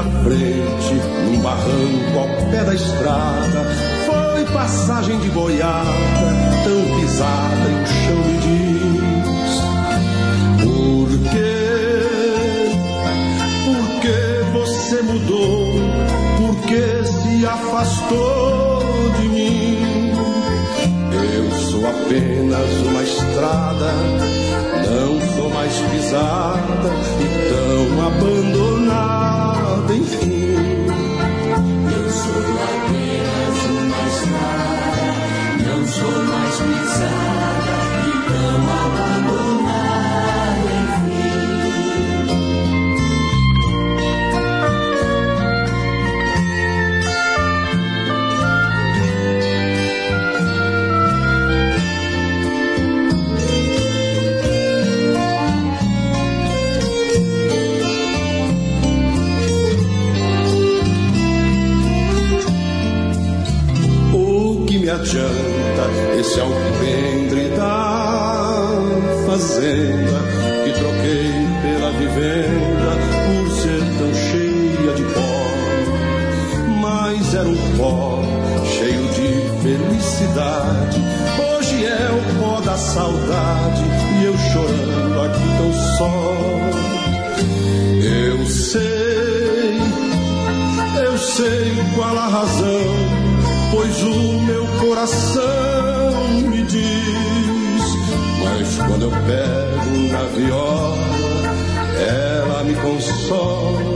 na frente, num barranco ao pé da estrada, foi passagem de boiada, tão pisada e o chão me diz: por que você mudou? Por que se afastou de mim? Eu sou apenas uma estrada, não sou mais pisada e tão abandonada, enfim. Eu sou apenas uma estrada, não sou mais pisada e tão abandonada, enfim. Adianta esse alpendre da fazenda que troquei pela vivenda por ser tão cheia de pó, mas era um pó cheio de felicidade. Hoje é o pó da saudade e eu chorando aqui tão só. Eu sei qual a razão, pois o meu coração me diz. Mas quando eu pego na viola, ela me consola